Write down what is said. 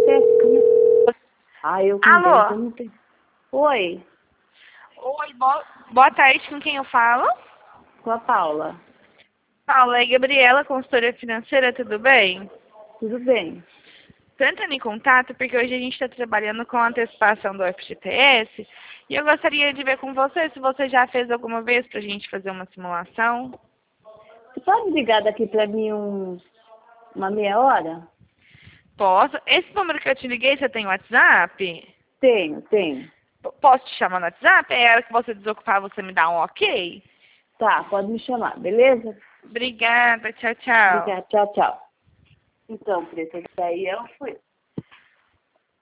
Eu com Alô? dentro não tenho. Oi, Oi, boa tarde, com quem eu falo? com a Paula. Paula, é Gabriela, consultora financeira, tudo bem? Tudo bem? Tô entrando em contato porque hoje a gente está trabalhando com a antecipação do FGTS e eu gostaria de ver com você se você já fez alguma vez pra gente fazer uma simulação. Você pode ligar daqui pra mim uma meia hora? Posso? Esse número que eu te liguei, você tem WhatsApp? Tenho. Posso te chamar no WhatsApp? É a hora que você desocupar, você me dá um ok? Tá, pode me chamar, beleza? Obrigada, tchau, tchau. Obrigada, tchau. Então, Preta, daí eu fui.